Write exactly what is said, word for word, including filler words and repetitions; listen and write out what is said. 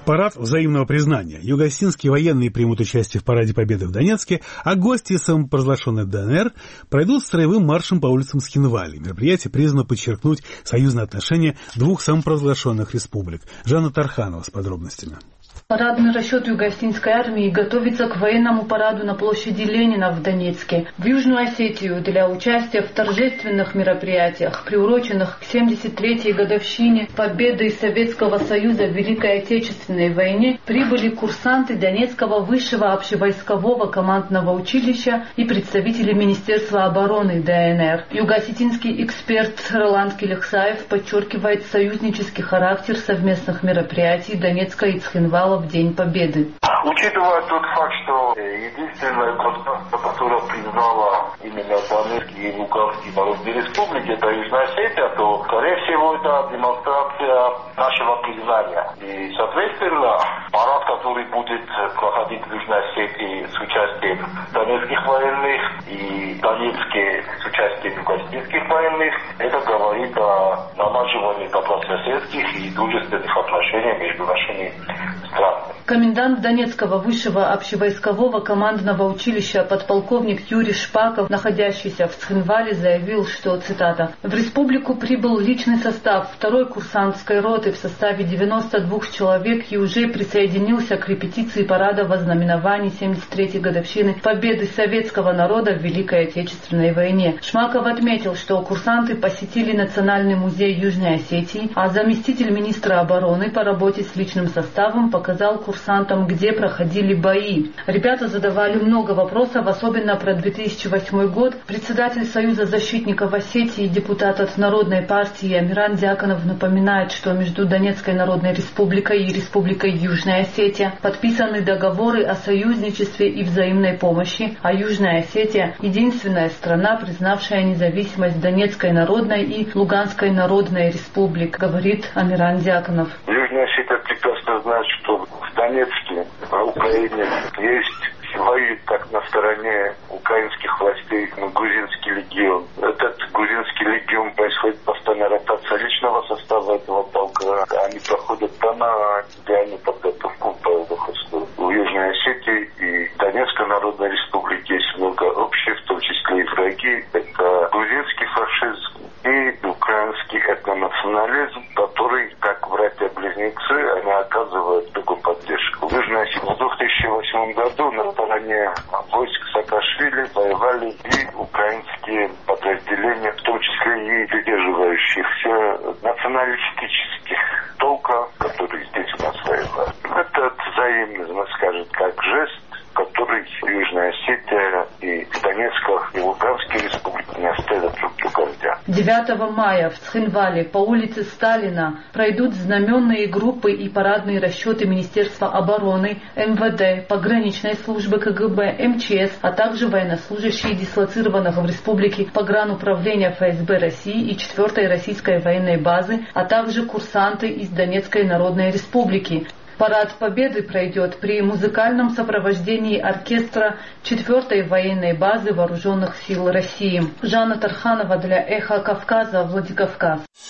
Парад взаимного признания. Юго-осетинские военные примут участие в Параде Победы в Донецке, а гости самопровозглашенной ДНР пройдут строевым маршем по улицам Схинвали. Мероприятие призвано подчеркнуть союзные отношения двух самопровозглашенных республик. Жанна Тарханова с подробностями. Парадный расчет Юго-Осетинской армии готовится к военному параду на площади Ленина в Донецке. В Южную Осетию для участия в торжественных мероприятиях, приуроченных к семьдесят третьей годовщине победы Советского Союза в Великой Отечественной войне, прибыли курсанты Донецкого высшего общевойскового командного училища и представители Министерства обороны ДНР. Юго-осетинский эксперт Роланд Келехсаев подчеркивает союзнический характер совместных мероприятий Донецка и Цхинвала в День Победы. Учитывая тот факт, что единственное государство, которое признало именно Донецкие и Луганские народные республики, это Южная Осетия, то, скорее всего, это демонстрация нашего признания. И, соответственно, парад, который будет проходить в Южной Осетии с участием донецких военных и Донецке с участием юго-осетинских военных, это говорит о налаживании добрососедских и дружественных отношений между нашими странами. Комендант Донецкого высшего общевойскового командного училища подполковник Юрий Шпаков, находящийся в Цхинвале, заявил, что, цитата, «В республику прибыл личный состав второй курсантской роты в составе девяноста двух человек и уже присоединился к репетиции парада во знаменовании семьдесят третьей годовщины победы советского народа в Великой Отечественной войне». Шмаков отметил, что курсанты посетили Национальный музей Южной Осетии, а заместитель министра обороны по работе с личным составом показал курсантам, где проходили бои. Ребята задавали много вопросов, особенно про две тысячи восьмой год. Председатель Союза защитников Осетии и депутат от Народной партии Амиран Дьяконов напоминает, что между Донецкой Народной Республикой и Республикой Южная Осетия подписаны договоры о союзничестве и взаимной помощи, а Южная Осетия – единственная страна, признавшая независимость Донецкой Народной и Луганской Народной Республик, говорит Амиран Дьяконов. Южная Осетия прекрасно знает, что в Донецке, на Украине есть, воюет как на стороне украинских властей, ну, грузинский легион. Этот грузинский легион происходит постоянная ротация личного состава этого полка. Они проходят тона, где они подготовку по выходу. В Южной Осетии и Донецкой Народной Республике есть много общих, в том числе и враги. Это грузинский фашизм и украинский этнонационализм, который, как братья-близнецы, они оказывают такую поддержку. В Южной Осетии в две тысячи восьмом году на стороне войск Саакашвили воевали и украинские подразделения, в том числе и придерживающихся националистических толков, которые здесь у нас воевали. Это взаимно, скажет, как жест, который Южная Осетия и Донецкая и Луганские республики не оставят друг друга в дня. девятого мая в Цхинвале по улице Сталина пройдут знаменные группы и парадные расчеты Министерства обороны, эм вэ дэ, пограничной службы ка гэ бэ, эм че эс, а также военнослужащие дислоцированных в республике погрануправления эф эс бэ России и четвертой российской военной базы, а также курсанты из Донецкой Народной Республики. Парад Победы пройдет при музыкальном сопровождении оркестра четвертой военной базы Вооруженных сил России. Жанна Тарханова для Эхо Кавказа, Владикавказ.